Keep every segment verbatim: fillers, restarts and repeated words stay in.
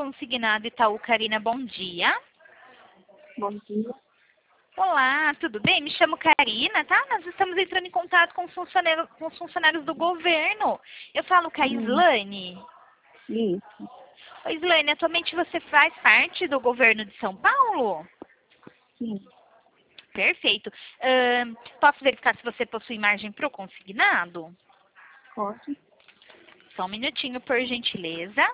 Consignado Itaú, Karina, bom dia. Bom dia. Olá, tudo bem? Me chamo Karina, tá? Nós estamos entrando em contato com os funcionários, com os funcionários do governo. Eu falo com a Hum. Islane. Isso. Oi, Islane, atualmente você faz parte do governo de São Paulo? Sim. Perfeito. Ahn, posso verificar se você possui margem para o consignado? Pode. Só um minutinho, por gentileza.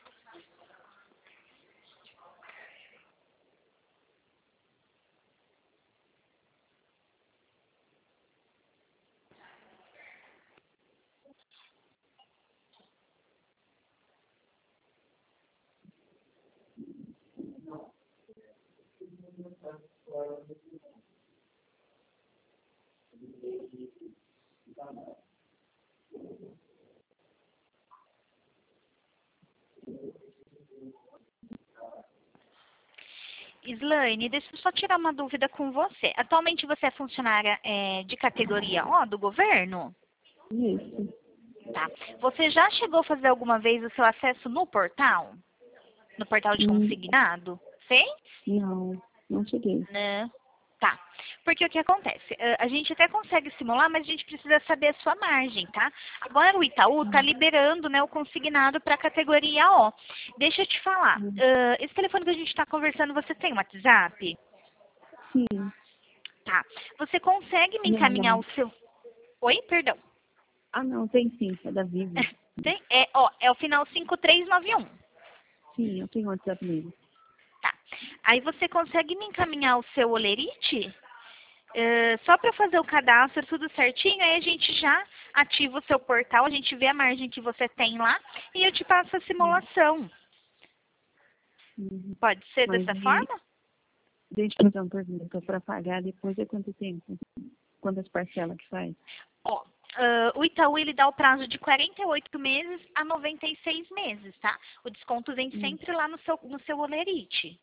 Islane, deixa eu só tirar uma dúvida com você. Atualmente você é funcionária é, de categoria O do governo? Isso. Tá. Você já chegou a fazer alguma vez o seu acesso no portal? No portal de Hum, consignado? Fez? Não, não cheguei. Não. Tá. Porque o que acontece? Eh, A gente até consegue simular, mas a gente precisa saber a sua margem, tá? Agora o Itaú está liberando, né, o consignado para a categoria O. Deixa eu te falar. Hum. eh, esse telefone que a gente está conversando, você tem um WhatsApp? Sim. Tá. Você consegue me Não, encaminhar não. o seu... Oi, perdão. Ah, não, tem sim. É da Vivo. Tem? É, ó, é o final cinco três nove um. Sim, eu tenho WhatsApp nele. Tá. Aí você consegue me encaminhar o seu olerite? Eh, só para fazer o cadastro, tudo certinho, aí a gente já ativa o seu portal, a gente vê a margem que você tem lá e eu te passo a simulação. Uhum. Pode ser Mas dessa e, forma? deixa eu fazer uma pergunta. Para pagar depois é quanto tempo? Quantas parcelas que faz? Ó, ah, o Itaú ele dá o prazo de quarenta e oito meses a noventa e seis meses, tá? O desconto vem Hum. sempre lá no seu, no seu olerite.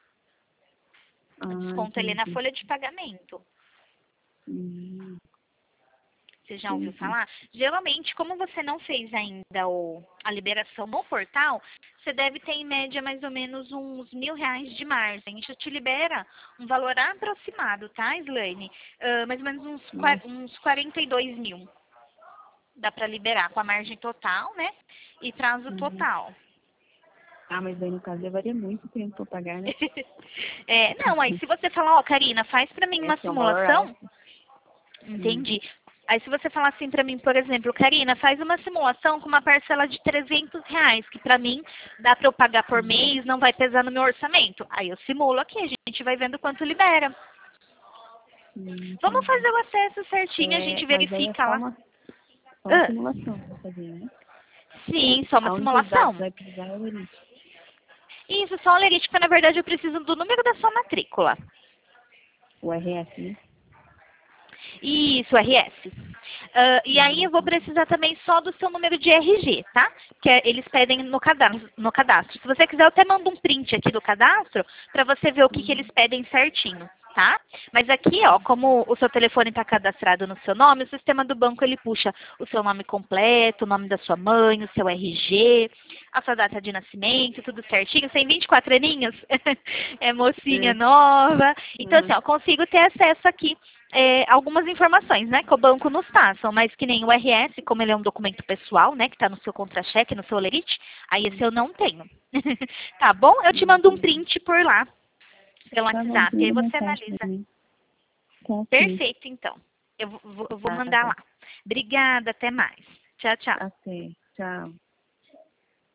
O Ah, desconto ele é na entendi. folha de pagamento. Hum, Você já ouviu entendi. falar? Geralmente, como você não fez ainda o, a liberação no portal, você deve ter em média mais ou menos uns mil reais de margem. Isso te libera um valor aproximado, tá, Slane? Ah, mais ou menos uns, qua- Nossa. uns quarenta e dois mil. Dá para liberar com a margem total, né? E prazo Uhum. total. Ah, mas aí no caso levaria muito tempo para pagar, né? É, não, aí se você falar, ó, Karina, faz para mim uma Esse é um valor simulação. alto. Hum. Entendi. Aí se você falar assim pra mim, por exemplo, Karina, faz uma simulação com uma parcela de trezentos reais, que pra mim dá pra eu pagar por mês, não vai pesar no meu orçamento. Aí eu simulo aqui, a gente vai vendo quanto libera. Hum, Vamos entendi. fazer o acesso certinho, a É, gente mas aí é verifica só lá. uma, só uma Ah, simulação pra fazer, né? sim, só uma A únicos dados que simulação. vai precisar é o Elite. Isso, só o lerite, porque na verdade eu preciso do número da sua matrícula. O R S, né? Isso, R S. Ah, e aí Hum, eu vou precisar também só do seu número de R G, tá? Que é- eles pedem no cadastro, no cadastro. Se você quiser, eu até mando um print aqui do cadastro para você ver o que, que eles hum, pedem certinho, tá? Mas aqui, ó, como o seu telefone está cadastrado no seu nome, o sistema do banco ele puxa o seu nome completo, o nome da sua mãe, o seu R G, a sua data de nascimento, tudo certinho. Você tem vinte e quatro aninhos? É mocinha é. nova. Então, assim, Uhum. ó, consigo ter acesso aqui é, algumas informações, né, que o banco nos passam, mas que nem o R S, como ele é um documento pessoal, né, que está no seu contra-cheque, no seu olerite, aí esse eu não tenho. Tá bom? Eu te mando um Entendi. print por lá, pelo Tá bom, WhatsApp, aí manda você mensagem pra analisa. mim. Tá ok. Perfeito, então. Eu vou, eu vou Tá, mandar tá. lá. Obrigada, até mais. Tchau, tchau. Até. Tchau.